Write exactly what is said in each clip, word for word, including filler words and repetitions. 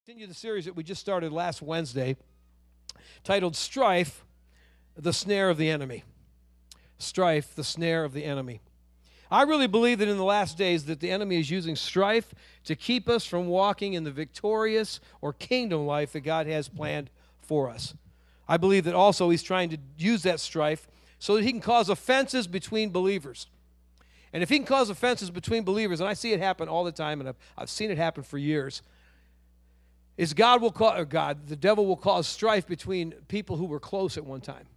Continue the series that we just started last Wednesday, titled Strife, the Snare of the Enemy. Strife, the Snare of the Enemy. I really believe that in the last days that the enemy is using strife to keep us from walking in the victorious or kingdom life that God has planned for us. I believe that also he's trying to use that strife so that he can cause offenses between believers. And if he can cause offenses between believers, and I see it happen all the time, and I've, I've seen it happen for years, is God will cause, or God, the devil will cause strife between people who were close at one time.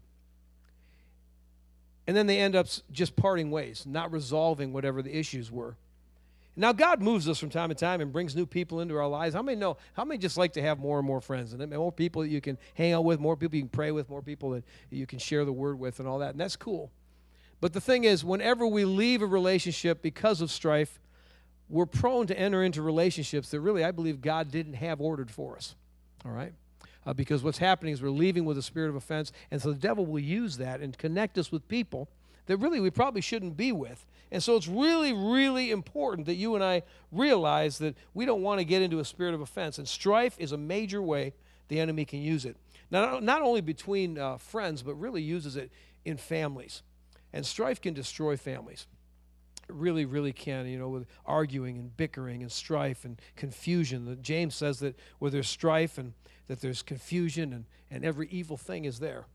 And then they end up just parting ways, not resolving whatever the issues were. Now, God moves us from time to time and brings new people into our lives. How many know, how many just like to have more and more friends? And more people that you can hang out with, more people you can pray with, more people that you can share the word with and all that. And that's cool. But the thing is, whenever we leave a relationship because of strife, we're prone to enter into relationships that really I believe God didn't have ordered for us, all right? Uh, because what's happening is we're leaving with a spirit of offense, and so the devil will use that and connect us with people that really we probably shouldn't be with. And so it's really, really important that you and I realize that we don't want to get into a spirit of offense, and strife is a major way the enemy can use it. Not, not only between uh, friends, but really uses it in families. And strife can destroy families. It really, really can, you know, with arguing and bickering and strife and confusion. The, James says that where there's strife and that there's confusion and, and every evil thing is there.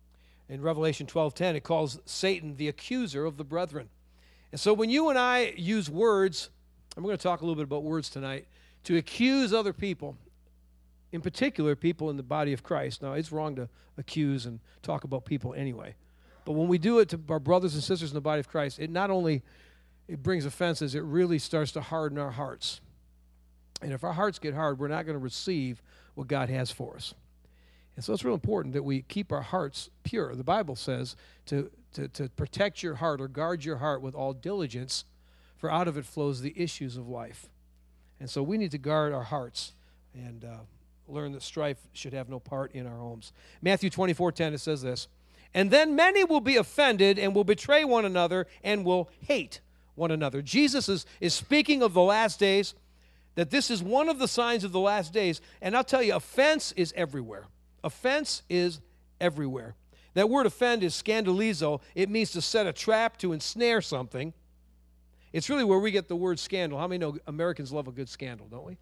In Revelation twelve ten, it calls Satan the accuser of the brethren. And so when you and I use words, and we're going to talk a little bit about words tonight, to accuse other people, in particular people in the body of Christ. Now, it's wrong to accuse and talk about people anyway. But when we do it to our brothers and sisters in the body of Christ, it not only it brings offenses, it really starts to harden our hearts. And if our hearts get hard, we're not going to receive what God has for us. And so it's real important that we keep our hearts pure. The Bible says to, to, to protect your heart or guard your heart with all diligence, for out of it flows the issues of life. And so we need to guard our hearts and uh, learn that strife should have no part in our homes. Matthew twenty-four ten, it says this, "And then many will be offended and will betray one another and will hate one another." Jesus is, is speaking of the last days, that this is one of the signs of the last days. And I'll tell you, offense is everywhere. Offense is everywhere. That word offend is scandalizo. It means to set a trap, to ensnare something. It's really where we get the word scandal. How many know Americans love a good scandal, don't we?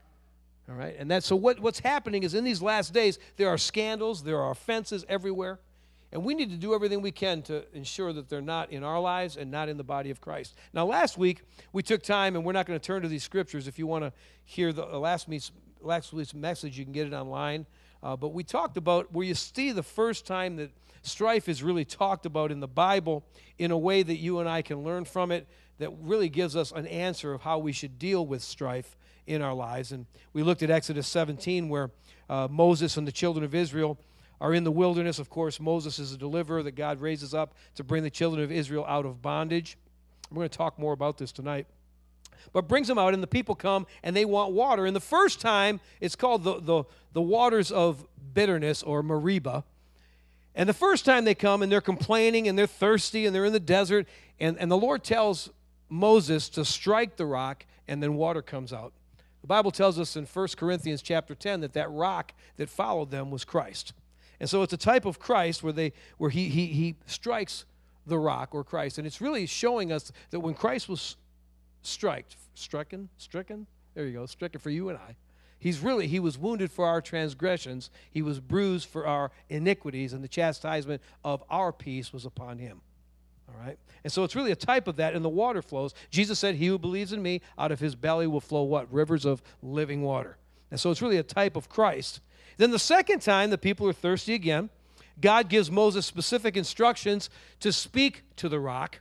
All right. And that's so what, what's happening is in these last days, there are scandals, there are offenses everywhere. And we need to do everything we can to ensure that they're not in our lives and not in the body of Christ. Now, last week, we took time, and we're not going to turn to these scriptures. If you want to hear the last week's, last week's message, you can get it online. Uh, but we talked about where you see the first time that strife is really talked about in the Bible in a way that you and I can learn from it, that really gives us an answer of how we should deal with strife in our lives. And we looked at Exodus seventeen, where uh, Moses and the children of Israel are in the wilderness. Of course, Moses is a deliverer that God raises up to bring the children of Israel out of bondage. We're going to talk more about this tonight. But brings them out, and the people come, and they want water. And the first time, it's called the, the, the waters of bitterness, or Meribah. And the first time they come, and they're complaining, and they're thirsty, and they're in the desert, and, and the Lord tells Moses to strike the rock, and then water comes out. The Bible tells us in First Corinthians chapter ten that that rock that followed them was Christ. And so it's a type of Christ where they where he he he strikes the rock, or Christ. And it's really showing us that when Christ was striked, stricken, stricken, there you go, stricken for you and I. He's really, he was wounded for our transgressions. He was bruised for our iniquities, and the chastisement of our peace was upon him. All right? And so it's really a type of that, and the water flows. Jesus said, "He who believes in me, out of his belly will flow" what? Rivers of living water. And so it's really a type of Christ. Then the second time the people are thirsty again, God gives Moses specific instructions to speak to the rock.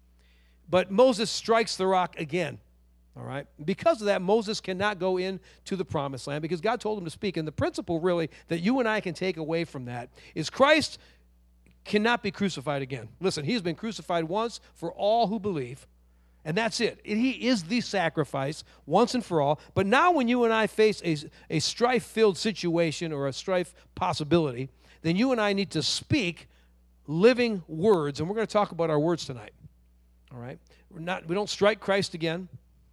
But Moses strikes the rock again. All right? Because of that, Moses cannot go into the promised land because God told him to speak. And the principle really that you and I can take away from that is Christ cannot be crucified again. Listen, he's been crucified once for all who believe. And that's it. He is the sacrifice once and for all. But now when you and I face a, a strife-filled situation or a strife possibility, then you and I need to speak living words. And we're going to talk about our words tonight. All right? We're not, we don't strike Christ again.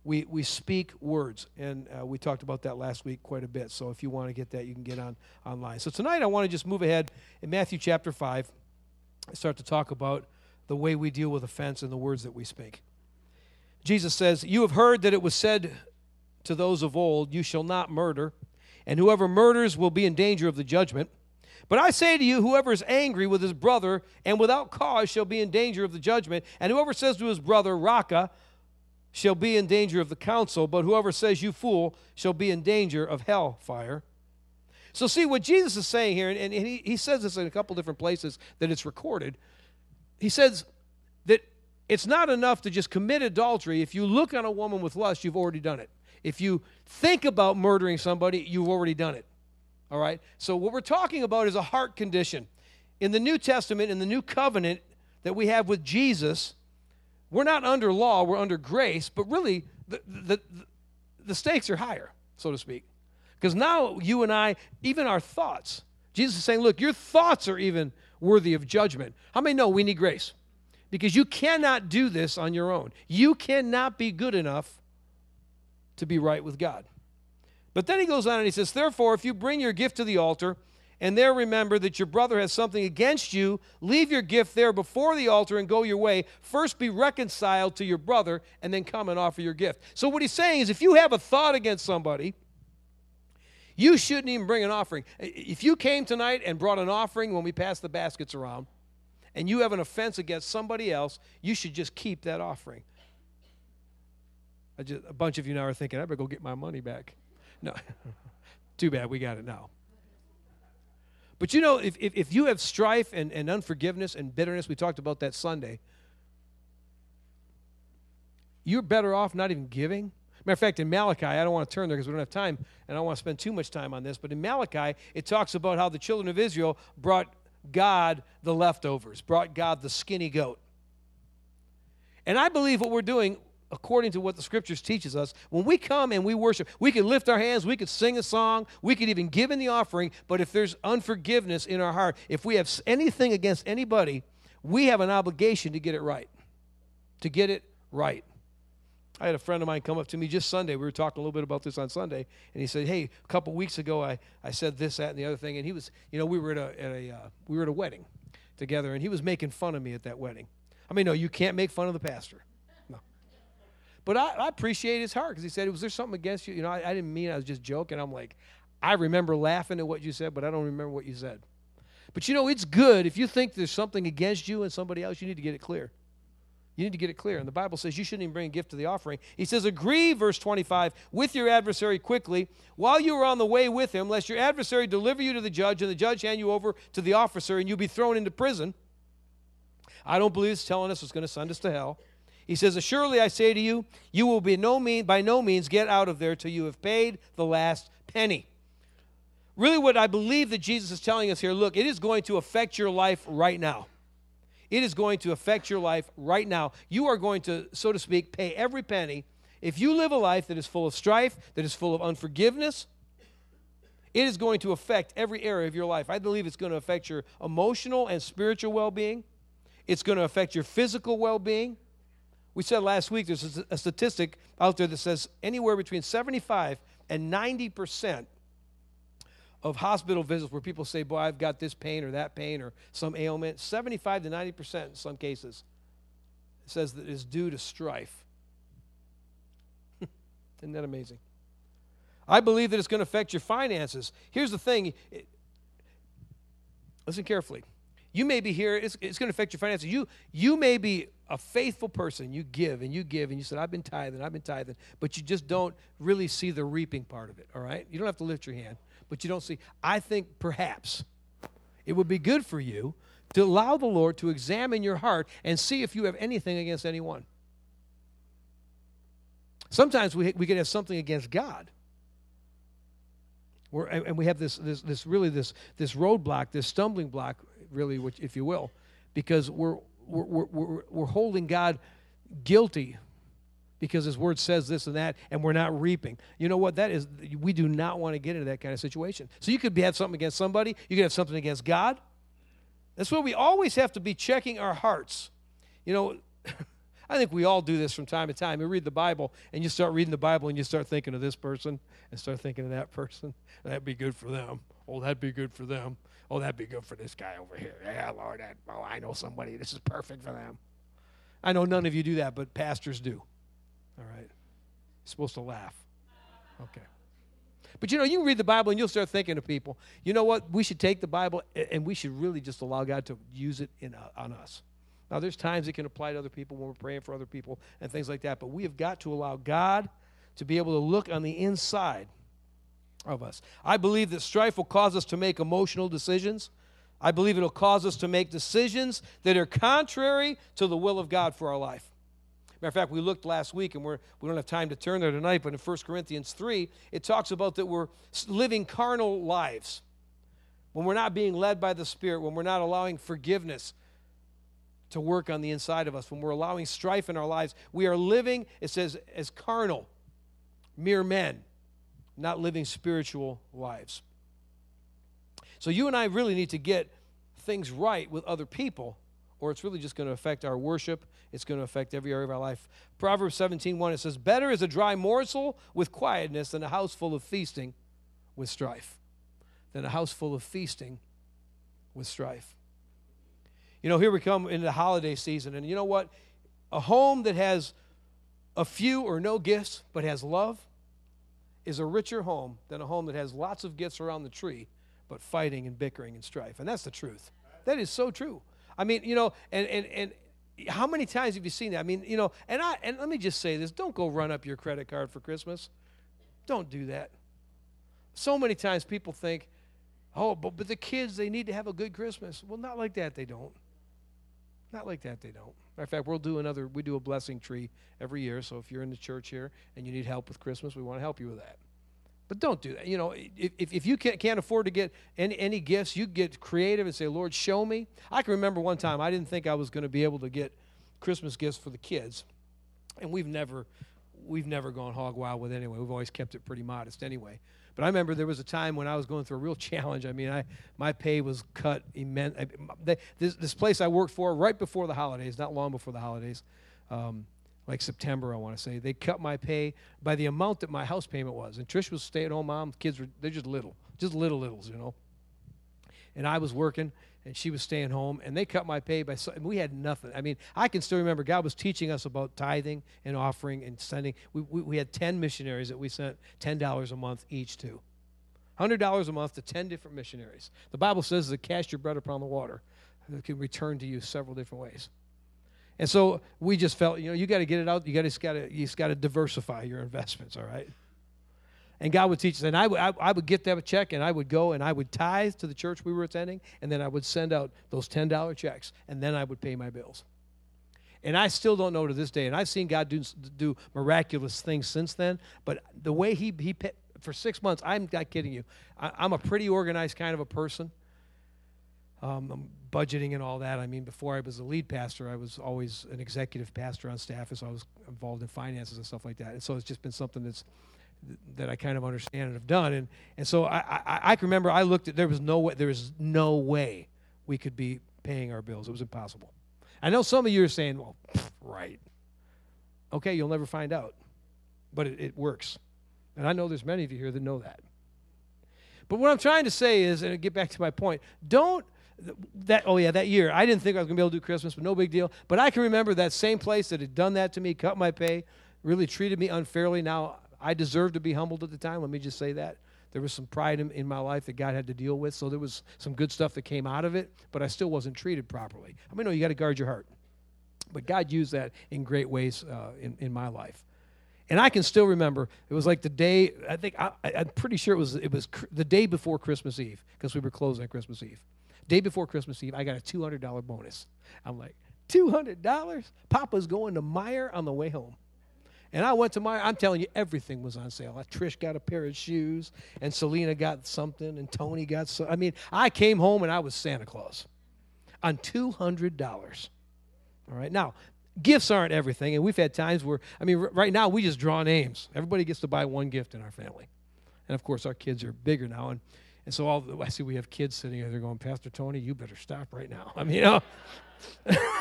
we, we speak words. And uh, we talked about that last week quite a bit. So if you want to get that, you can get on online. So tonight I want to just move ahead in Matthew chapter five. I start to talk about the way we deal with offense and the words that we speak. Jesus says, "You have heard that it was said to those of old, 'You shall not murder, and whoever murders will be in danger of the judgment.' But I say to you, whoever is angry with his brother and without cause shall be in danger of the judgment. And whoever says to his brother, 'Raca,' shall be in danger of the council. But whoever says, 'You fool,' shall be in danger of hell fire." So see what Jesus is saying here, and, and he, he says this in a couple different places that it's recorded. He says that it's not enough to just commit adultery. If you look on a woman with lust, you've already done it. If you think about murdering somebody, you've already done it. All right? So what we're talking about is a heart condition. In the New Testament, in the new covenant that we have with Jesus, we're not under law, we're under grace, but really the, the, the stakes are higher, so to speak. Because now you and I, even our thoughts, Jesus is saying, look, your thoughts are even worthy of judgment. How many know we need grace? Because you cannot do this on your own. You cannot be good enough to be right with God. But then he goes on and he says, "Therefore, if you bring your gift to the altar, and there remember that your brother has something against you, leave your gift there before the altar and go your way. First be reconciled to your brother, and then come and offer your gift." So what he's saying is, if you have a thought against somebody, you shouldn't even bring an offering. If you came tonight and brought an offering when we passed the baskets around, and you have an offense against somebody else, you should just keep that offering. I just, a bunch of you now are thinking, I better go get my money back. No, too bad, we got it now. But you know, if, if, if you have strife and, and unforgiveness and bitterness, we talked about that Sunday, you're better off not even giving. Matter of fact, in Malachi, I don't want to turn there because we don't have time, and I don't want to spend too much time on this, but in Malachi, it talks about how the children of Israel brought God the leftovers, brought God the skinny goat. And I believe what we're doing, according to what the Scriptures teaches us, when we come and we worship, we can lift our hands, we could sing a song, we could even give in the offering, but if there's unforgiveness in our heart, if we have anything against anybody, we have an obligation to get it right, to get it right. I had a friend of mine come up to me just Sunday. We were talking a little bit about this on Sunday, and he said, "Hey, a couple weeks ago, I, I said this, that, and the other thing." And he was, you know, we were at a, at a uh, we were at a wedding together, and he was making fun of me at that wedding. I mean, no, you can't make fun of the pastor. No. But I, I appreciate his heart because he said, "Was there something against you?" You know, I, I didn't mean it. I was just joking. I'm like, I remember laughing at what you said, but I don't remember what you said. But you know, it's good if you think there's something against you and somebody else, you need to get it clear. You need to get it clear. And the Bible says you shouldn't even bring a gift to the offering. He says, "Agree," verse twenty-five, "with your adversary quickly, while you are on the way with him, lest your adversary deliver you to the judge, and the judge hand you over to the officer, and you be thrown into prison." I don't believe it's telling us it's going to send us to hell. He says, "Surely I say to you, you will be no mean, by no means get out of there till you have paid the last penny." Really what I believe that Jesus is telling us here, look, it is going to affect your life right now. It is going to affect your life right now. You are going to, so to speak, pay every penny. If you live a life that is full of strife, that is full of unforgiveness, it is going to affect every area of your life. I believe it's going to affect your emotional and spiritual well-being. It's going to affect your physical well-being. We said last week there's a statistic out there that says anywhere between seventy-five and ninety percent of hospital visits where people say, "Boy, I've got this pain or that pain or some ailment," seventy-five to ninety percent in some cases, it says that it's due to strife. Isn't that amazing? I believe that it's going to affect your finances. Here's the thing. It, listen carefully. You may be here, it's, it's going to affect your finances. You, you may be a faithful person. You give and you give and you said, "I've been tithing, I've been tithing," but you just don't really see the reaping part of it, all right? You don't have to lift your hand, but you don't see. I think perhaps it would be good for you to allow the Lord to examine your heart and see if you have anything against anyone. Sometimes we, we can have something against God. We're, and we have this, this, this really this, this roadblock, this stumbling block, really, which, if you will, because we're, we're, we're, we're holding God guilty because his word says this and that, and we're not reaping. You know what that is? We do not want to get into that kind of situation. So you could be, have something against somebody. You could have something against God. That's why we always have to be checking our hearts. You know, I think we all do this from time to time. You read the Bible, and you start reading the Bible, and you start thinking of this person, and start thinking of that person. That'd be good for them. Oh, that'd be good for them. Oh, that'd be good for this guy over here. Yeah, Lord, that, oh, I know somebody. This is perfect for them. I know none of you do that, but pastors do. All right? You're supposed to laugh. Okay. But, you know, you can read the Bible, and you'll start thinking of people. You know what? We should take the Bible, and we should really just allow God to use it in uh, on us. Now, there's times it can apply to other people when we're praying for other people and things like that, but we have got to allow God to be able to look on the inside of us. I believe that strife will cause us to make emotional decisions. I believe it'll cause us to make decisions that are contrary to the will of God for our life. Matter of fact, we looked last week, and we're, we don't have time to turn there tonight, but in First Corinthians three, it talks about that we're living carnal lives. When we're not being led by the Spirit, when we're not allowing forgiveness to work on the inside of us, when we're allowing strife in our lives, we are living, it says, as carnal, mere men, not living spiritual lives. So you and I really need to get things right with other people, or it's really just going to affect our worship. It's going to affect every area of our life. Proverbs seventeen one, it says, better is a dry morsel with quietness than a house full of feasting with strife. Than a house full of feasting with strife. You know, here we come into the holiday season, and you know what? A home that has a few or no gifts but has love is a richer home than a home that has lots of gifts around the tree but fighting and bickering and strife. And that's the truth. That is so true. I mean, you know, and and and how many times have you seen that? I mean, you know, and I and let me just say this, don't go run up your credit card for Christmas. Don't do that. So many times people think, oh, but, but the kids, they need to have a good Christmas. Well, not like that, they don't. Not like that, they don't. Matter of fact, we'll do another, we do a blessing tree every year, so if you're in the church here and you need help with Christmas, we want to help you with that. But don't do that. You know, if, if you can't, can't afford to get any, any gifts, you get creative and say, Lord, show me. I can remember one time, I didn't think I was going to be able to get Christmas gifts for the kids, and we've never, we've never gone hog wild with it anyway. We've always kept it pretty modest anyway. But I remember there was a time when I was going through a real challenge. I mean, I my pay was cut immense. This, this place I worked for right before the holidays, not long before the holidays, um, like September, I want to say, they cut my pay by the amount that my house payment was. And Trish was a stay-at-home mom. Kids were, they're just little, just little littles, you know. And I was working, and she was staying home, and they cut my pay by, so, and we had nothing. I mean, I can still remember God was teaching us about tithing and offering and sending. We, we, we had ten missionaries that we sent ten dollars a month each to. one hundred dollars a month to ten different missionaries. The Bible says that cast your bread upon the water. It can return to you several different ways. And so we just felt, you know, you got to get it out. You got to, got to, you just got to diversify your investments, all right? And God would teach us. And I would, I, I would get that check, and I would go, and I would tithe to the church we were attending, and then I would send out those ten dollar checks, and then I would pay my bills. And I still don't know to this day, and I've seen God do, do miraculous things since then, but the way he, he for six months, I'm not kidding you, I, I'm a pretty organized kind of a person. Um, I'm budgeting and all that. I mean, before I was the lead pastor, I was always an executive pastor on staff, and so I was involved in finances and stuff like that. And so it's just been something that's that I kind of understand and have done. And and so I, I, I can remember I looked at, there was no way, there was no way we could be paying our bills. It was impossible. I know some of you are saying, well, pff, right. Okay, you'll never find out. But it, it works. And I know there's many of you here that know that. But what I'm trying to say is, and I get back to my point, don't, that oh yeah, that year, I didn't think I was going to be able to do Christmas, but no big deal. But I can remember that same place that had done that to me, cut my pay, really treated me unfairly. Now, I deserved to be humbled at the time. Let me just say that. There was some pride in, in my life that God had to deal with, so there was some good stuff that came out of it, but I still wasn't treated properly. I mean, no, you got to guard your heart. But God used that in great ways uh, in, in my life. And I can still remember, it was like the day, I think, I, I'm pretty sure it was it was cr- the day before Christmas Eve, because we were closing on Christmas Eve. Day before Christmas Eve, I got a two hundred dollar bonus. I'm like, two hundred dollars? Papa's going to Meijer on the way home. And I went to Meijer. I'm telling you, everything was on sale. Trish got a pair of shoes, and Selena got something, and Tony got some. I mean, I came home, and I was Santa Claus on two hundred dollars. All right? Now, gifts aren't everything, and we've had times where, I mean, r- right now we just draw names. Everybody gets to buy one gift in our family. And, of course, our kids are bigger now, and, and so all the, I see we have kids sitting there going, Pastor Tony, you better stop right now. I mean, you know.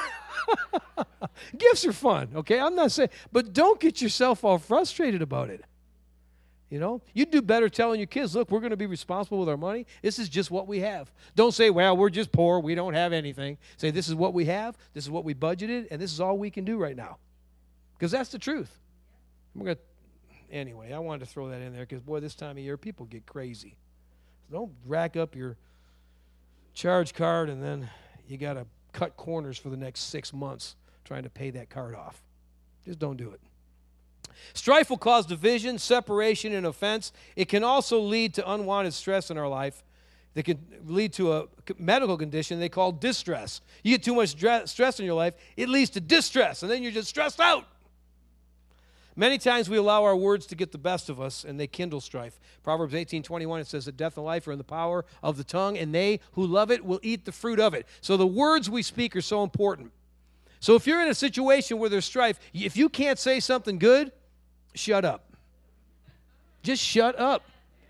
Gifts are fun, okay? I'm not saying, but don't get yourself all frustrated about it. You know, you'd do better telling your kids, look, we're going to be responsible with our money. This is just what we have. Don't say, well, we're just poor. We don't have anything. Say, this is what we have. This is what we budgeted, and this is all we can do right now. Because that's the truth. We're going to, anyway, I wanted to throw that in there because, boy, this time of year, people get crazy. So don't rack up your charge card and then you got to cut corners for the next six months trying to pay that card off. Just don't do it. Strife will cause division, separation, and offense. It can also lead to unwanted stress in our life. It can lead to a medical condition they call distress. You get too much stress in your life, it leads to distress, and then you're just stressed out. Many times we allow our words to get the best of us, and they kindle strife. Proverbs eighteen twenty-one, it says that death and life are in the power of the tongue, and they who love it will eat the fruit of it. So the words we speak are so important. So if you're in a situation where there's strife, if you can't say something good, shut up. Just shut up.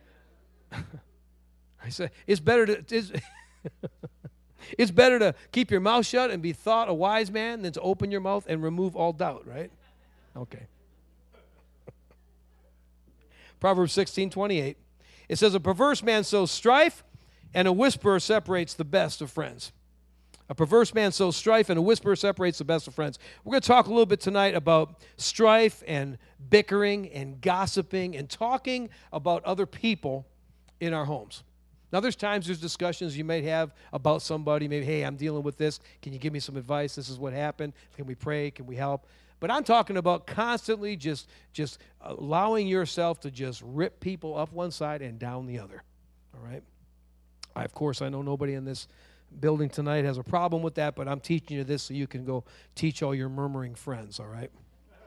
I say it's better to it's, it's better to keep your mouth shut and be thought a wise man than to open your mouth and remove all doubt, right? Okay. Proverbs sixteen twenty-eight. It says, a perverse man sows strife, and a whisperer separates the best of friends. A perverse man sows strife, and a whisperer separates the best of friends. We're going to talk a little bit tonight about strife and bickering and gossiping and talking about other people in our homes. Now, there's times there's discussions you might have about somebody. Maybe, hey, I'm dealing with this. Can you give me some advice? This is what happened. Can we pray? Can we help? But I'm talking about constantly just, just allowing yourself to just rip people up one side and down the other. All right? I, of course, I know nobody in this building tonight has a problem with that, but I'm teaching you this so you can go teach all your murmuring friends, all right?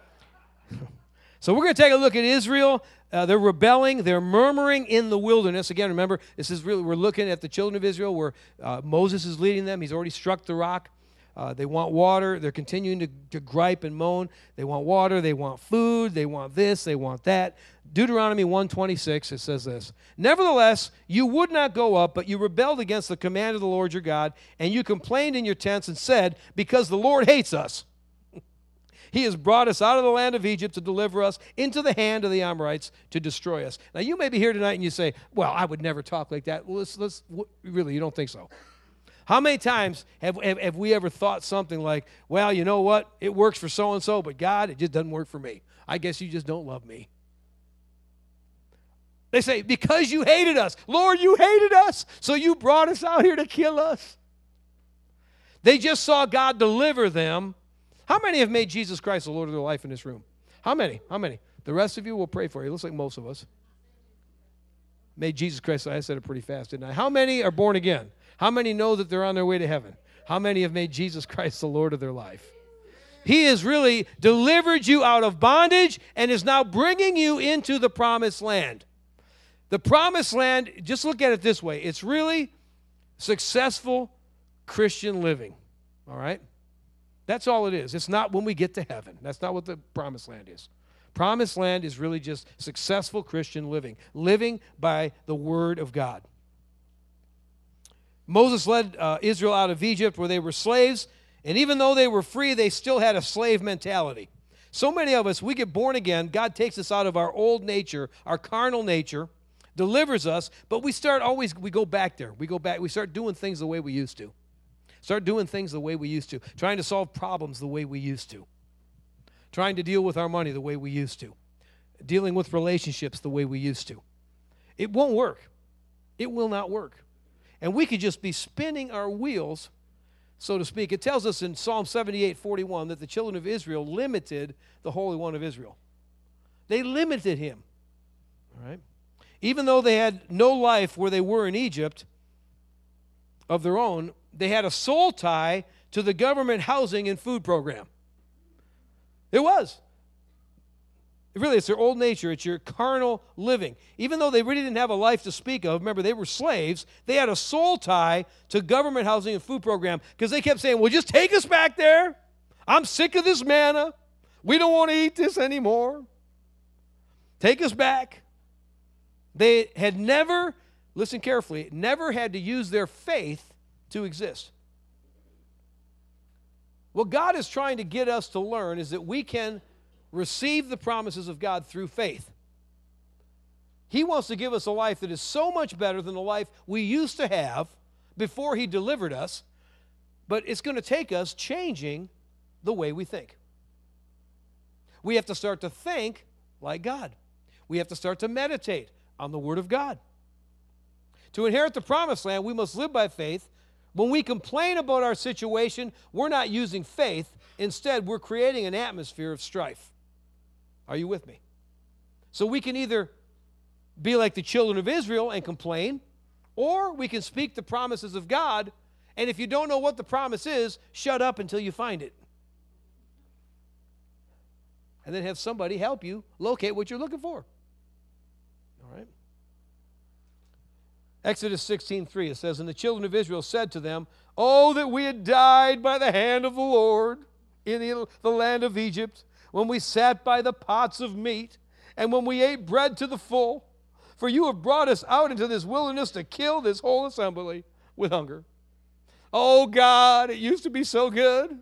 So we're going to take a look at Israel. Uh, they're rebelling. They're murmuring in the wilderness. Again, remember, this is really, we're looking at the children of Israel where uh, Moses is leading them. He's already struck the rock. Uh, they want water. They're continuing to, to gripe and moan. They want water. They want food. They want this. They want that. Deuteronomy one twenty-six, it says this. Nevertheless, you would not go up, but you rebelled against the command of the Lord your God, and you complained in your tents and said, because the Lord hates us. He has brought us out of the land of Egypt to deliver us into the hand of the Amorites to destroy us. Now, you may be here tonight and you say, well, I would never talk like that. Well, let's, let's, really, you don't think so? How many times have, have, have we ever thought something like, well, you know what? It works for so-and-so, but God, it just doesn't work for me. I guess you just don't love me. They say, because you hated us. Lord, you hated us, so you brought us out here to kill us. They just saw God deliver them. How many have made Jesus Christ the Lord of their life in this room? How many? How many? The rest of you will pray for you. It looks like most of us. Made Jesus Christ, I said it pretty fast, didn't I? How many are born again? How many know that they're on their way to heaven? How many have made Jesus Christ the Lord of their life? He has really delivered you out of bondage and is now bringing you into the promised land. The promised land, just look at it this way. It's really successful Christian living, all right? That's all it is. It's not when we get to heaven. That's not what the promised land is. Promised land is really just successful Christian living, living by the word of God. Moses led uh, Israel out of Egypt where they were slaves, and even though they were free, they still had a slave mentality. So many of us, we get born again, God takes us out of our old nature, our carnal nature, delivers us, but we start always, we go back there. We go back, we start doing things the way we used to. Start doing things the way we used to. Trying to solve problems the way we used to. Trying to deal with our money the way we used to. Dealing with relationships the way we used to. It won't work. It will not work. And we could just be spinning our wheels, so to speak. It tells us in Psalm seventy-eight forty-one that the children of Israel limited the Holy One of Israel. They limited him. All right? Even though they had no life where they were in Egypt of their own, they had a soul tie to the government housing and food program. It was. Really, it's their old nature. It's your carnal living. Even though they really didn't have a life to speak of, remember, they were slaves, they had a soul tie to government housing and food program because they kept saying, well, just take us back there. I'm sick of this manna. We don't want to eat this anymore. Take us back. They had never, listen carefully, never had to use their faith to exist. What God is trying to get us to learn is that we can receive the promises of God through faith. He wants to give us a life that is so much better than the life we used to have before He delivered us, but it's going to take us changing the way we think. We have to start to think like God. We have to start to meditate on the Word of God. To inherit the promised land, we must live by faith. When we complain about our situation, we're not using faith. Instead, we're creating an atmosphere of strife. Are you with me? So we can either be like the children of Israel and complain, or we can speak the promises of God, and if you don't know what the promise is, shut up until you find it. And then have somebody help you locate what you're looking for. All right? Exodus sixteen three, it says, "And the children of Israel said to them, Oh, that we had died by the hand of the Lord in the, the land of Egypt, when we sat by the pots of meat, and when we ate bread to the full. For you have brought us out into this wilderness to kill this whole assembly with hunger. Oh, God, it used to be so good."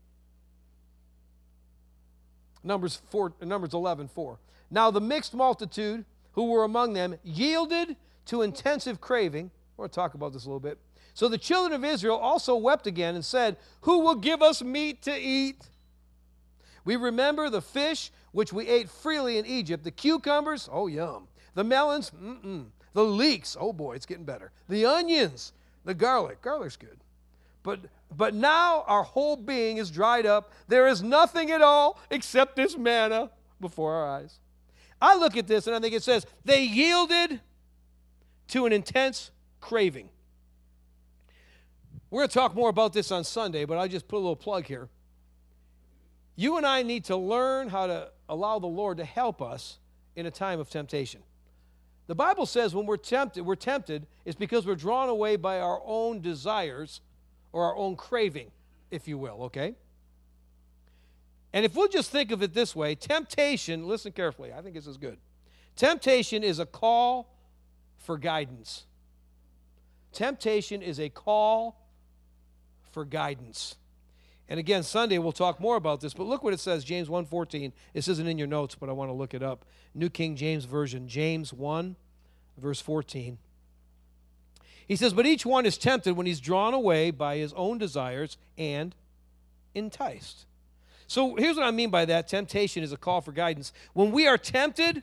Numbers, four, Numbers eleven four. "Now the mixed multitude who were among them yielded to intensive craving." We're going to talk about this a little bit. "So the children of Israel also wept again and said, Who will give us meat to eat? We remember the fish which we ate freely in Egypt, the cucumbers, oh yum, the melons, mm-mm, the leeks, oh boy, it's getting better, the onions, the garlic, garlic's good. But, but now our whole being is dried up. There is nothing at all except this manna before our eyes." I look at this and I think it says, they yielded to an intense craving. We're going to talk more about this on Sunday, but I'll just put a little plug here. You and I need to learn how to allow the Lord to help us in a time of temptation. The Bible says when we're tempted, we're tempted, it's because we're drawn away by our own desires or our own craving, if you will, okay? And if we'll just think of it this way, temptation, listen carefully, I think this is good. Temptation is a call for guidance. Temptation is a call for guidance. And again, Sunday we'll talk more about this, but look what it says, James one fourteen. This isn't in your notes, but I want to look it up. New King James Version, James one, verse fourteen. He says, "But each one is tempted when he's drawn away by his own desires and enticed." So here's what I mean by that. Temptation is a call for guidance. When we are tempted,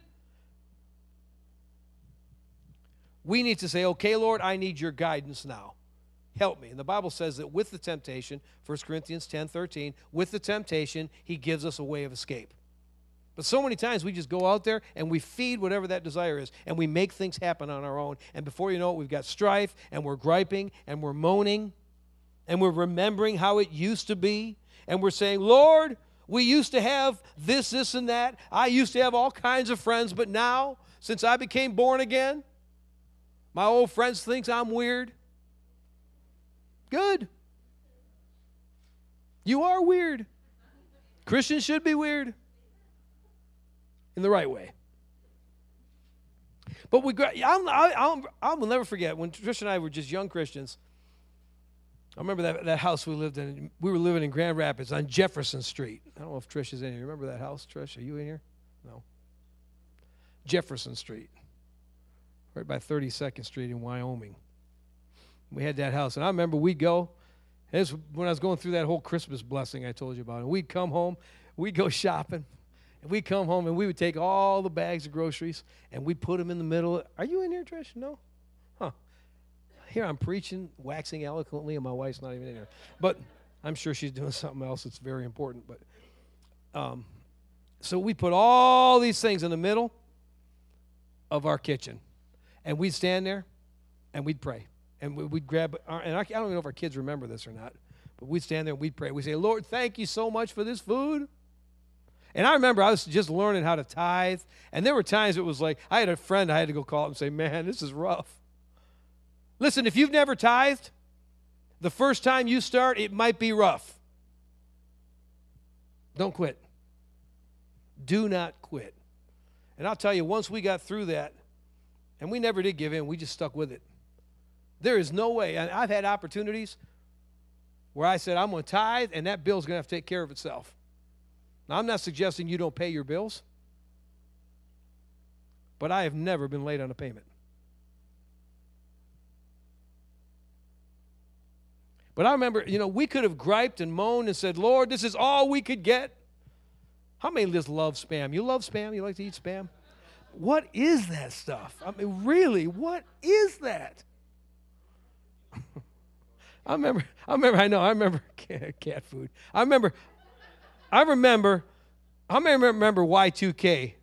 we need to say, okay, Lord, I need your guidance now. Help me. And the Bible says that with the temptation, First Corinthians ten thirteen, with the temptation, He gives us a way of escape. But so many times we just go out there and we feed whatever that desire is, and we make things happen on our own. And before you know it, we've got strife, and we're griping, and we're moaning, and we're remembering how it used to be, and we're saying, Lord, we used to have this, this, and that. I used to have all kinds of friends, but now, since I became born again, my old friends think I'm weird. Good. You are weird. Christians should be weird. In the right way. But we, I'll, I'll, I will never forget when Trish and I were just young Christians. I remember that, that house we lived in. We were living in Grand Rapids on Jefferson Street. I don't know if Trish is in here. Remember that house, Trish? Are you in here? No. Jefferson Street. Right by thirty-second Street in Wyoming. We had that house. And I remember we'd go. This was when I was going through that whole Christmas blessing I told you about. And we'd come home. We'd go shopping. And we'd come home and we would take all the bags of groceries and we'd put them in the middle. Are you in here, Trish? No? Huh. Here I'm preaching, waxing eloquently, and my wife's not even in here. But I'm sure she's doing something else that's very important. But um, so we put all these things in the middle of our kitchen. And we'd stand there and we'd pray. And we'd grab, our, and I don't even know if our kids remember this or not, but we'd stand there and we'd pray. We'd say, Lord, thank you so much for this food. And I remember I was just learning how to tithe, and there were times it was like, I had a friend I had to go call up and say, man, this is rough. Listen, if you've never tithed, the first time you start, it might be rough. Don't quit. Do not quit. And I'll tell you, once we got through that, and we never did give in, we just stuck with it. There is no way, and I've had opportunities where I said, I'm going to tithe, and that bill's going to have to take care of itself. Now, I'm not suggesting you don't pay your bills, but I have never been late on a payment. But I remember, you know, we could have griped and moaned and said, Lord, this is all we could get. How many just love Spam? You love Spam? You like to eat Spam? What is that stuff? I mean, really, what is that? I remember, I remember, I know, I remember cat, cat food. I remember, I remember, I remember Y two K.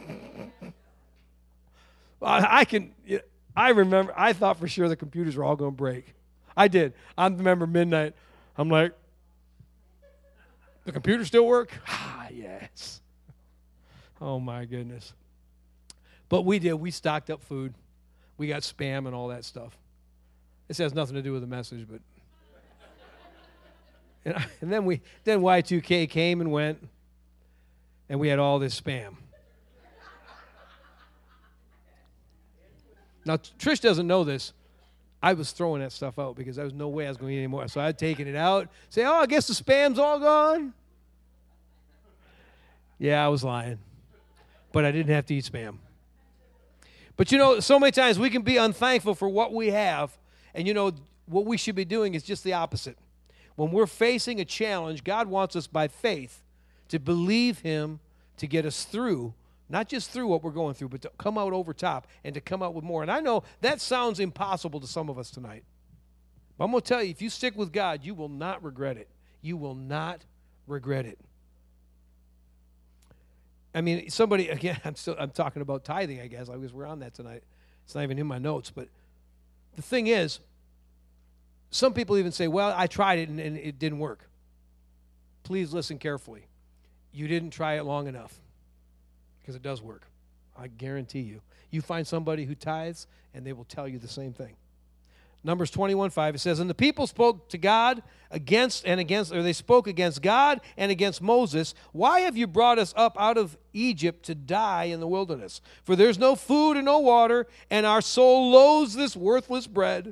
I, I can, I remember, I thought for sure the computers were all going to break. I did. I remember midnight. I'm like, the computer still work? Ah, yes. Oh, my goodness. But we did. We stocked up food. We got Spam and all that stuff. This has nothing to do with the message, but. And, I, and then we, then Y two K came and went, and we had all this Spam. Now, Trish doesn't know this. I was throwing that stuff out because there was no way I was going to eat anymore. So I'd taken it out, say, oh, I guess the Spam's all gone. Yeah, I was lying. But I didn't have to eat Spam. But, you know, so many times we can be unthankful for what we have. And, you know, what we should be doing is just the opposite. When we're facing a challenge, God wants us by faith to believe Him to get us through. Not just through what we're going through, but to come out over top and to come out with more. And I know that sounds impossible to some of us tonight. But I'm going to tell you, if you stick with God, you will not regret it. You will not regret it. I mean, somebody, again, I'm still I'm talking about tithing, I guess. I guess we're on that tonight. It's not even in my notes. But the thing is, some people even say, well, I tried it and, and it didn't work. Please listen carefully. You didn't try it long enough. Because it does work. I guarantee you. You find somebody who tithes, and they will tell you the same thing. Numbers twenty-one five, it says, and the people spoke to God against and against, or they spoke against God and against Moses. Why have you brought us up out of Egypt to die in the wilderness? For there's no food and no water, and our soul loathes this worthless bread.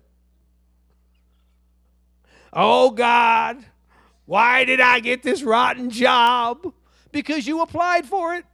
Oh, God, why did I get this rotten job? Because you applied for it.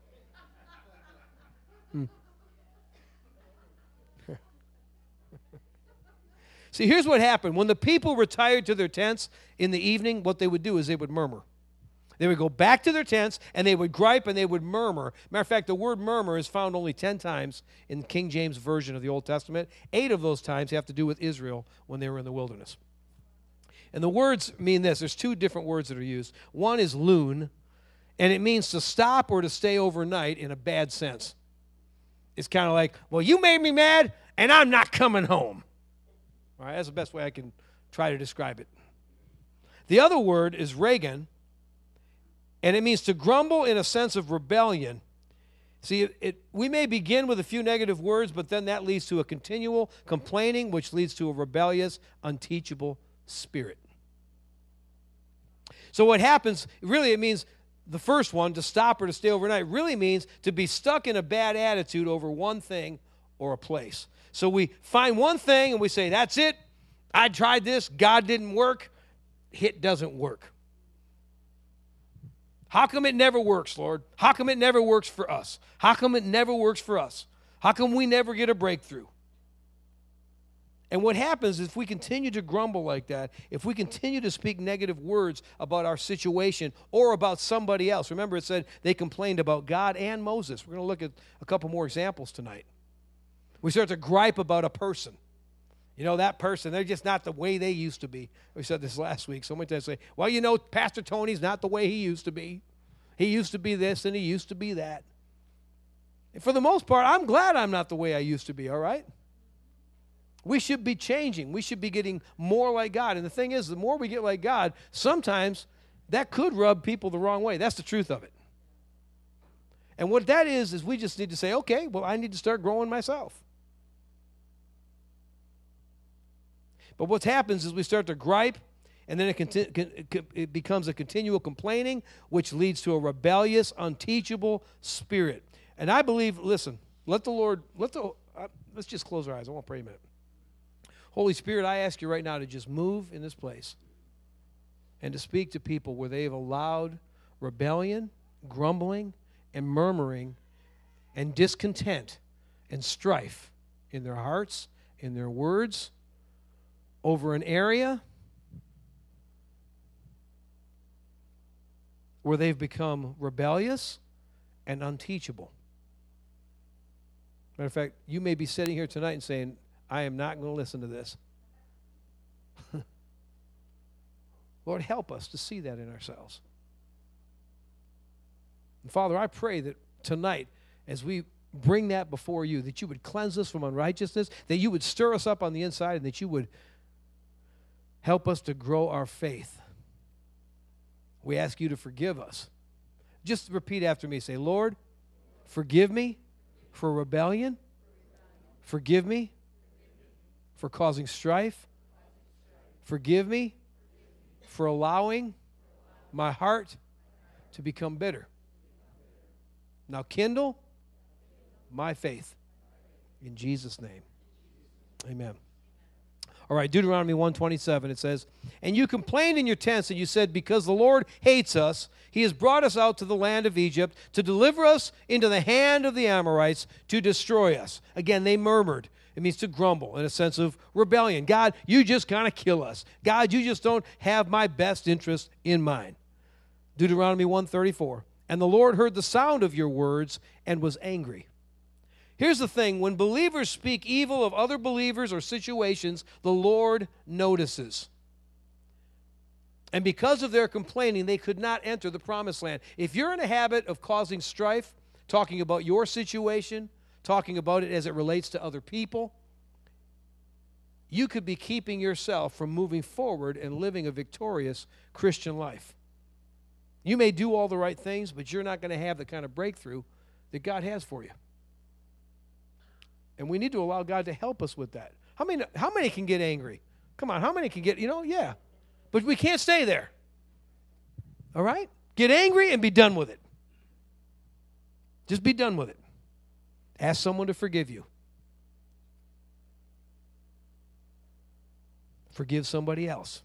See, here's what happened. When the people retired to their tents in the evening, what they would do is they would murmur. They would go back to their tents, and they would gripe, and they would murmur. Matter of fact, the word murmur is found only ten times in the King James Version of the Old Testament. Eight of those times have to do with Israel when they were in the wilderness. And the words mean this. There's two different words that are used. One is loon, and it means to stop or to stay overnight in a bad sense. It's kind of like, well, you made me mad, and I'm not coming home. All right, that's the best way I can try to describe it. The other word is Reagan, and it means to grumble in a sense of rebellion. See, it, it, we may begin with a few negative words, but then that leads to a continual complaining, which leads to a rebellious, unteachable spirit. So what happens, really it means, the first one, to stop or to stay overnight, really means to be stuck in a bad attitude over one thing or a place. So we find one thing and we say, that's it. I tried this. God didn't work. It doesn't work. How come it never works, Lord? How come it never works for us? How come it never works for us? How come we never get a breakthrough? And what happens is if we continue to grumble like that, if we continue to speak negative words about our situation or about somebody else. Remember, it said they complained about God and Moses. We're going to look at a couple more examples tonight. We start to gripe about a person. You know, that person, they're just not the way they used to be. We said this last week. So many times say, well, you know, Pastor Tony's not the way he used to be. He used to be this and he used to be that. And for the most part, I'm glad I'm not the way I used to be, all right? We should be changing. We should be getting more like God. And the thing is, the more we get like God, sometimes that could rub people the wrong way. That's the truth of it. And what that is, is we just need to say, okay, well, I need to start growing myself. But what happens is we start to gripe, and then it, conti- it becomes a continual complaining, which leads to a rebellious, unteachable spirit. And I believe, listen, let the Lord, let the, uh, let's just close our eyes. I want to pray a minute. Holy Spirit, I ask you right now to just move in this place. and to speak to people where they've allowed rebellion, grumbling, and murmuring, and discontent and strife in their hearts, in their words, over an area where they've become rebellious and unteachable. Matter of fact, you may be sitting here tonight and saying, I am not going to listen to this. Lord, help us to see that in ourselves. And Father, I pray that tonight, as we bring that before you, that you would cleanse us from unrighteousness, that you would stir us up on the inside, and that you would help us to grow our faith. We ask you to forgive us. Just repeat after me. Say, Lord, forgive me for rebellion. Forgive me for causing strife. Forgive me for allowing my heart to become bitter. Now kindle my faith. In Jesus' name. Amen. All right, Deuteronomy one twenty-seven, it says, and you complained in your tents, and you said, because the Lord hates us, he has brought us out to the land of Egypt to deliver us into the hand of the Amorites to destroy us. Again, they murmured. It means to grumble in a sense of rebellion. God, you just kind of kill us. God, you just don't have my best interest in mind. Deuteronomy one thirty-four, and the Lord heard the sound of your words and was angry. Here's the thing, when believers speak evil of other believers or situations, the Lord notices. And because of their complaining, they could not enter the promised land. If you're in a habit of causing strife, talking about your situation, talking about it as it relates to other people, you could be keeping yourself from moving forward and living a victorious Christian life. You may do all the right things, but you're not going to have the kind of breakthrough that God has for you. And we need to allow God to help us with that. How many, how many can get angry? Come on, how many can get, you know, yeah. But we can't stay there. All right? Get angry and be done with it. Just be done with it. Ask someone to forgive you. Forgive somebody else.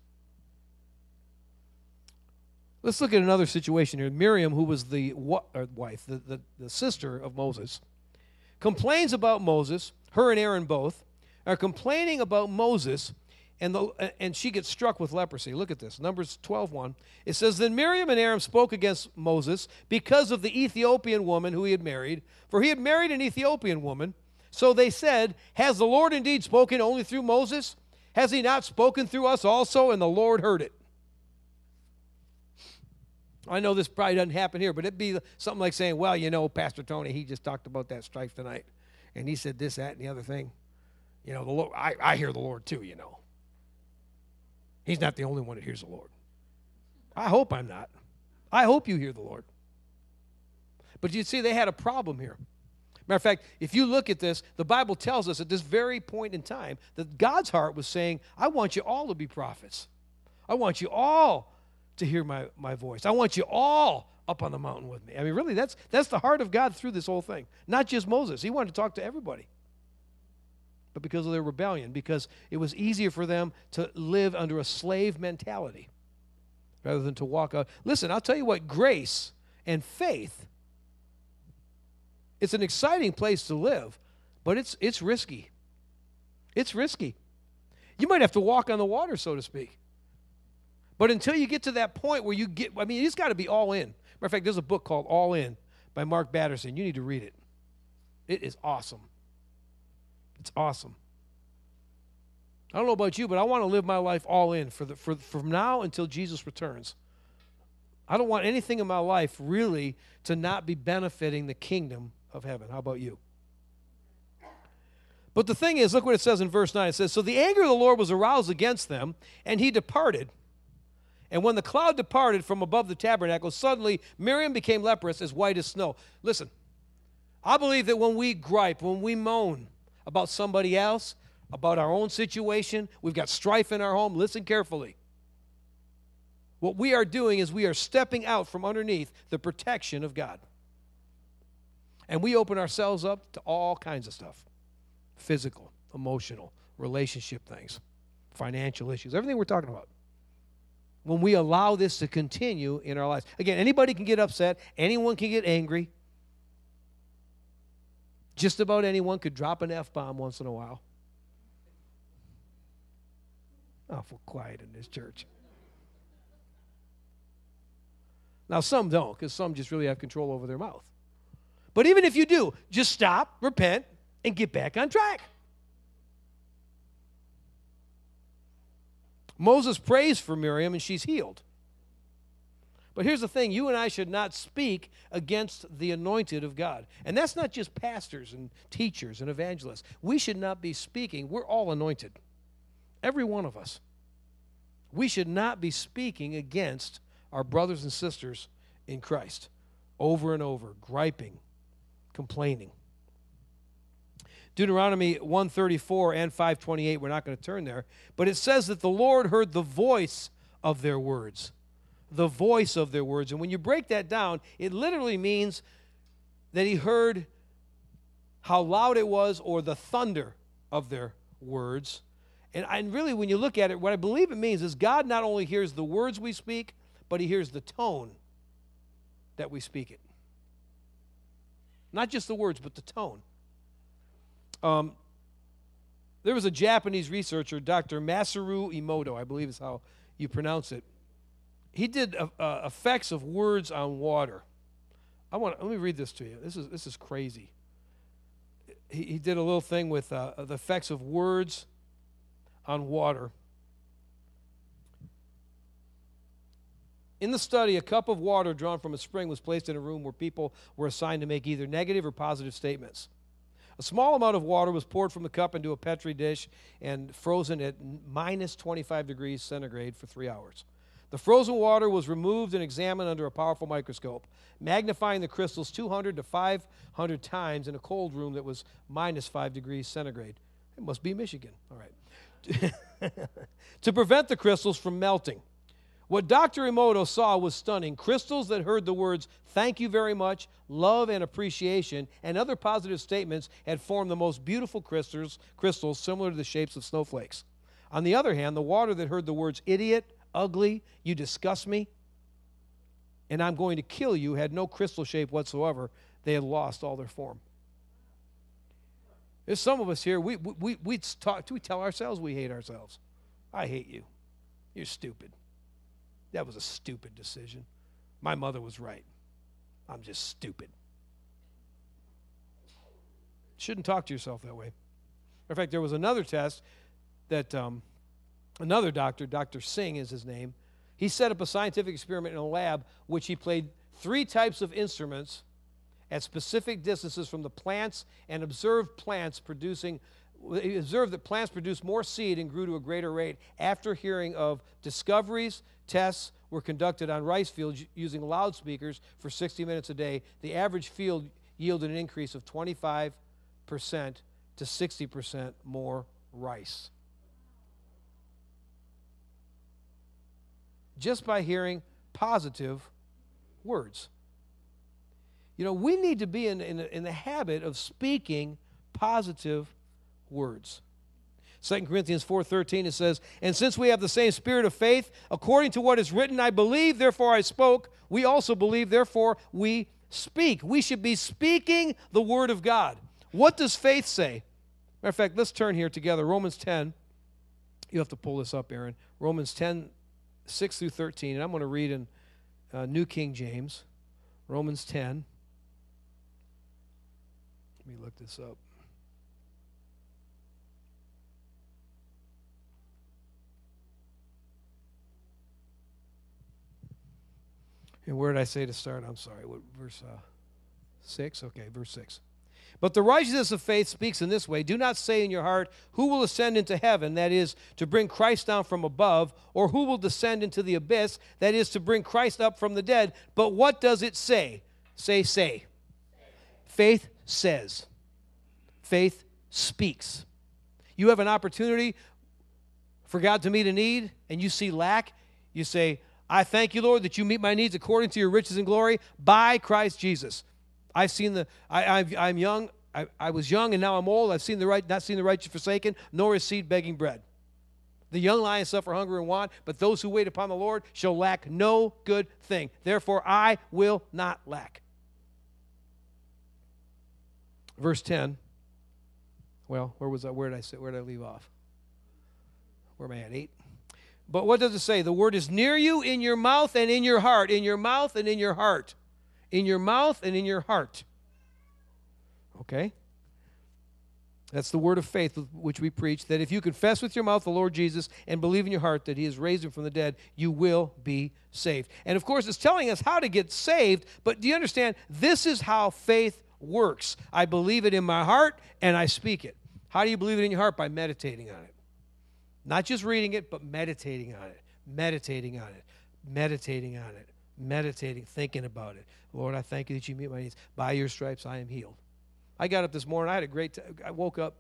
Let's look at another situation here. Miriam, who was the wife, the, the, the sister of Moses, complains about Moses. Her and Aaron both are complaining about Moses, and, the, and she gets struck with leprosy. Look at this, Numbers twelve one. It says, then Miriam and Aaron spoke against Moses because of the Ethiopian woman who he had married, for he had married an Ethiopian woman. So they said, has the Lord indeed spoken only through Moses? Has he not spoken through us also? And the Lord heard it. I know this probably doesn't happen here, but it'd be something like saying, well, you know, Pastor Tony, he just talked about that strife tonight, and he said this, that, and the other thing. You know, the Lord, I, I hear the Lord too, you know. He's not the only one that hears the Lord. I hope I'm not. I hope you hear the Lord. But you see, they had a problem here. Matter of fact, if you look at this, the Bible tells us at this very point in time that God's heart was saying, I want you all to be prophets. I want you all to hear my, my voice. I want you all up on the mountain with me. I mean, really, that's, that's the heart of God through this whole thing. Not just Moses. He wanted to talk to everybody. But because of their rebellion, because it was easier for them to live under a slave mentality rather than to walk out. Listen, I'll tell you what, grace and faith, it's an exciting place to live, but it's it's risky. It's risky. You might have to walk on the water, so to speak. But until you get to that point where you get, I mean, it's got to be all in. Matter of fact, there's a book called All In by Mark Batterson. You need to read it. It is awesome. It's awesome. I don't know about you, but I want to live my life all in for the, for, from now until Jesus returns. I don't want anything in my life really to not be benefiting the kingdom of heaven. How about you? But the thing is, look what it says in verse nine. It says, so the anger of the Lord was aroused against them, and he departed. And when the cloud departed from above the tabernacle, suddenly Miriam became leprous, as white as snow. Listen, I believe that when we gripe, when we moan about somebody else, about our own situation, we've got strife in our home, listen carefully. What we are doing is we are stepping out from underneath the protection of God. And we open ourselves up to all kinds of stuff. Physical, emotional, relationship things, financial issues, everything we're talking about. when we allow this to continue in our lives. Again, anybody can get upset. Anyone can get angry. Just about anyone could drop an F-bomb once in a while. Awful quiet in this church. Now, some don't, because some just really have control over their mouth. But even if you do, just stop, repent, and get back on track. Moses prays for Miriam, and she's healed. But here's the thing. You and I should not speak against the anointed of God. And that's not just pastors and teachers and evangelists. We should not be speaking. We're all anointed. Every one of us. We should not be speaking against our brothers and sisters in Christ over and over, griping, complaining. Deuteronomy one thirty-four and five twenty-eight, we're not going to turn there, but it says that the Lord heard the voice of their words. The voice of their words. And when you break that down, it literally means that he heard how loud it was or the thunder of their words. And, and really, when you look at it, what I believe it means is God not only hears the words we speak, but he hears the tone that we speak it. Not just the words, but the tone. Um, there was a Japanese researcher, Doctor Masaru Emoto, I believe is how you pronounce it. He did uh, uh, effects of words on water. I want let me read this to you. This is this is crazy. He, he did a little thing with uh, the effects of words on water. In the study, a cup of water drawn from a spring was placed in a room where people were assigned to make either negative or positive statements. A small amount of water was poured from the cup into a Petri dish and frozen at minus twenty-five degrees centigrade for three hours. The frozen water was removed and examined under a powerful microscope, magnifying the crystals two hundred to five hundred times in a cold room that was minus five degrees centigrade. It must be Michigan. All right. To prevent the crystals from melting. What Doctor Emoto saw was stunning. Crystals that heard the words, thank you very much, love and appreciation, and other positive statements had formed the most beautiful crystals, crystals similar to the shapes of snowflakes. On the other hand, the water that heard the words, idiot, ugly, you disgust me, and I'm going to kill you, had no crystal shape whatsoever. They had lost all their form. There's some of us here, we, we, we, talk, we tell ourselves we hate ourselves. I hate you. You're stupid. That was a stupid decision. My mother was right. I'm just stupid. Shouldn't talk to yourself that way. In fact, there was another test that um, another doctor, Doctor Singh is his name, he set up a scientific experiment in a lab which he played three types of instruments at specific distances from the plants and observed plants producing He observed that plants produced more seed and grew to a greater rate after hearing of discoveries. Tests were conducted on rice fields using loudspeakers for sixty minutes a day. The average field yielded an increase of twenty-five percent to sixty percent more rice. Just by hearing positive words. You know, we need to be in, in, in the habit of speaking positive words. Second Corinthians four thirteen, it says, and since we have the same spirit of faith, according to what is written, I believe, therefore I spoke. We also believe, therefore we speak. We should be speaking the word of God. What does faith say? Matter of fact, let's turn here together. Romans ten. You have to pull this up, Aaron. Romans ten, six through thirteen. And I'm going to read in uh, New King James. Romans ten. Let me look this up. And where did I say to start? I'm sorry. What verse? Uh, six? Okay, verse six. But the righteousness of faith speaks in this way. Do not say in your heart, who will ascend into heaven, that is, to bring Christ down from above, or who will descend into the abyss, that is, to bring Christ up from the dead. But what does it say? Say, say. Faith says. Faith speaks. You have an opportunity for God to meet a need, and you see lack. You say, I thank you, Lord, that you meet my needs according to your riches and glory by Christ Jesus. I've seen the, I, I've, I'm young, I, I was young and now I'm old. I've seen the right, not seen the righteous forsaken, nor his seed begging bread. The young lions suffer hunger and want, but those who wait upon the Lord shall lack no good thing. Therefore, I will not lack. Verse ten. Well, where was I? Where did I say? Where did I leave off? Where am I at? Eight. But what does it say? The word is near you, in your mouth and in your heart. In your mouth and in your heart. In your mouth and in your heart. Okay? That's the word of faith which we preach, that if you confess with your mouth the Lord Jesus and believe in your heart that he has raised him from the dead, you will be saved. And of course, it's telling us how to get saved, but do you understand? This is how faith works. I believe it in my heart and I speak it. How do you believe it in your heart? By meditating on it. Not just reading it, but meditating on it. Meditating on it. Meditating on it. Meditating, thinking about it. Lord, I thank you that you meet my needs. By your stripes I am healed. I got up this morning. I had a great time. I woke up,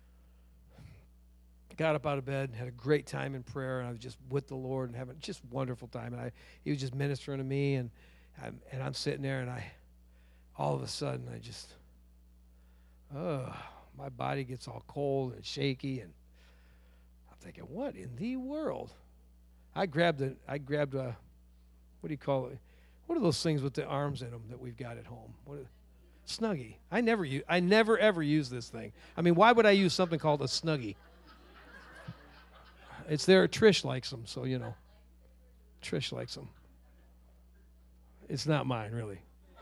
got up out of bed, had a great time in prayer, and I was just with the Lord and having just wonderful time. And I, he was just ministering to me, and I'm, and I'm sitting there, and I, all of a sudden, I just, oh, my body gets all cold and shaky, and I'm thinking, what in the world? I grabbed a, I grabbed a, what do you call it? What are those things with the arms in them that we've got at home? What are, Snuggie. I never use, I never ever use this thing. I mean, why would I use something called a Snuggie? It's there. Trish likes them, so you know. Trish likes them. It's not mine, really.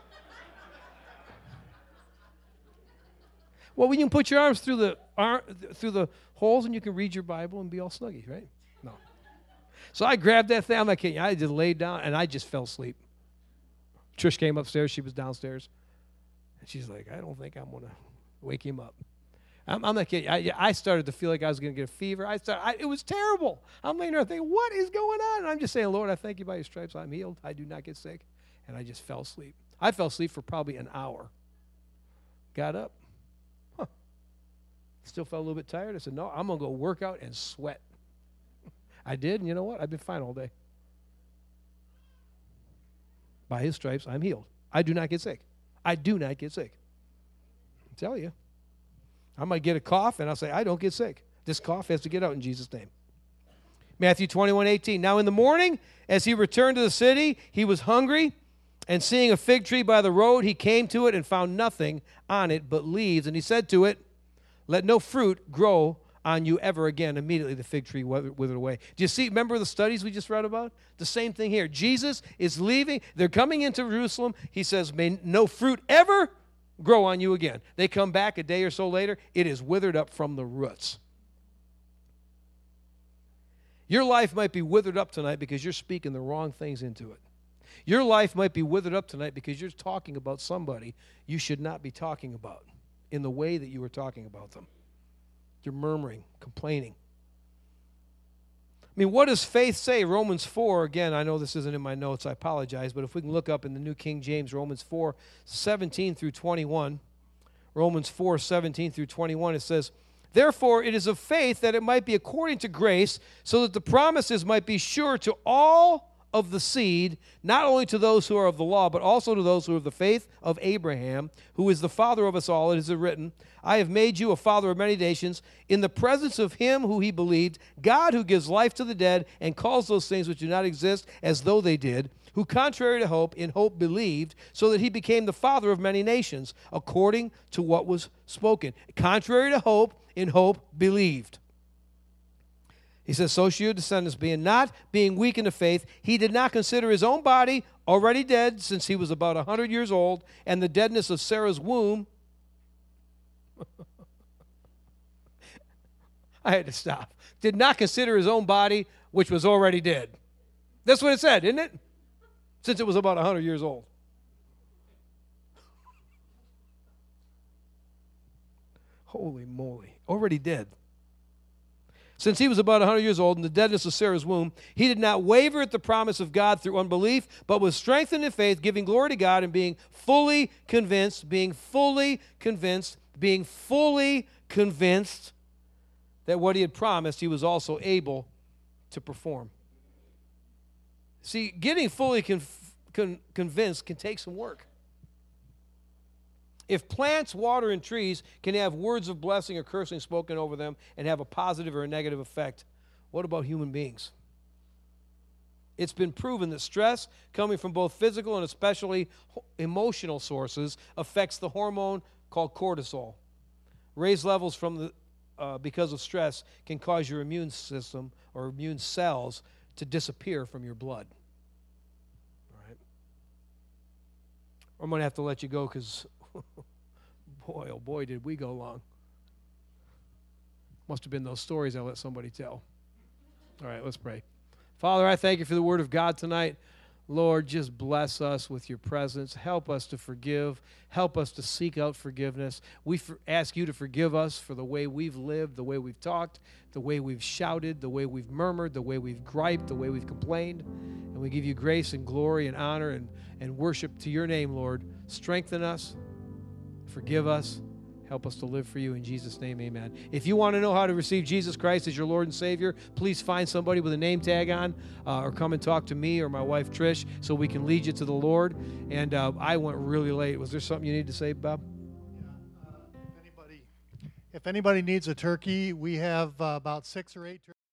Well, when you can put your arms through the ar- through the holes and you can read your Bible and be all snuggy, right? No. So I grabbed that thing. I'm not kidding you. I just laid down and I just fell asleep. Trish came upstairs. She was downstairs. And she's like, I don't think I'm going to wake him up. I'm, I'm not kidding. I, I started to feel like I was going to get a fever. I started, I, it was terrible. I'm laying there thinking, what is going on? And I'm just saying, Lord, I thank you by your stripes. I'm healed. I do not get sick. And I just fell asleep. I fell asleep for probably an hour. Got up. Huh. Still felt a little bit tired. I said, no, I'm going to go work out and sweat. I did, and you know what? I've been fine all day. By his stripes, I'm healed. I do not get sick. I do not get sick. I tell you. I might get a cough, and I'll say, I don't get sick. This cough has to get out in Jesus' name. Matthew twenty-one eighteen. Now in the morning, as he returned to the city, he was hungry, and seeing a fig tree by the road, he came to it and found nothing on it but leaves. And he said to it, let no fruit grow on you ever again. Immediately the fig tree withered away. Do you see, remember the studies we just read about? The same thing here. Jesus is leaving. They're coming into Jerusalem. He says, may no fruit ever grow on you again. They come back a day or so later. It is withered up from the roots. Your life might be withered up tonight because you're speaking the wrong things into it. Your life might be withered up tonight because you're talking about somebody you should not be talking about in the way that you were talking about them. You're murmuring, complaining. I mean, what does faith say? Romans four, again, I know this isn't in my notes, I apologize, but if we can look up in the New King James, Romans four, seventeen through twenty-one, Romans four, seventeen through twenty-one, it says, therefore it is of faith that it might be according to grace, so that the promises might be sure to all of the seed, not only to those who are of the law, but also to those who are of the faith of Abraham, who is the father of us all. It is written, I have made you a father of many nations, in the presence of him who he believed, God who gives life to the dead and calls those things which do not exist as though they did, who contrary to hope, in hope believed, so that he became the father of many nations, according to what was spoken. Contrary to hope, in hope believed. He says, so shall your descendants be, and not being weak in the faith, he did not consider his own body already dead, since he was about a hundred years old, and the deadness of Sarah's womb. I had to stop. Did not consider his own body, which was already dead. That's what it said, isn't it? Since it was about a hundred years old. Holy moly. Already dead. Since he was about a hundred years old in the deadness of Sarah's womb, he did not waver at the promise of God through unbelief, but was strengthened in faith, giving glory to God and being fully convinced, being fully convinced, being fully convinced that what he had promised, he was also able to perform. See, getting fully con- con- convinced can take some work. If plants, water, and trees can have words of blessing or cursing spoken over them and have a positive or a negative effect, What about human beings? It's been proven that stress coming from both physical and especially emotional sources affects the hormone called cortisol. Raised levels from the uh, because of stress can cause your immune system or immune cells to disappear from your blood. All right. I'm going to have to let you go because, boy, oh boy, did we go long. Must have been those stories I let somebody tell. All right, let's pray. Father, I thank you for the word of God tonight. Lord, just bless us with your presence. Help us to forgive. Help us to seek out forgiveness. We for, ask you to forgive us for the way we've lived, the way we've talked, the way we've shouted, the way we've murmured, the way we've griped, the way we've complained. And we give you grace and glory and honor and, and worship to your name, Lord. Strengthen us. Forgive us. Help us to live for you. In Jesus' name, amen. If you want to know how to receive Jesus Christ as your Lord and Savior, please find somebody with a name tag on uh, or come and talk to me or my wife, Trish, so we can lead you to the Lord. And uh, I went really late. Was there something you need to say, Bob? Yeah, uh, if anybody, if anybody needs a turkey, we have uh, about six or eight turkeys.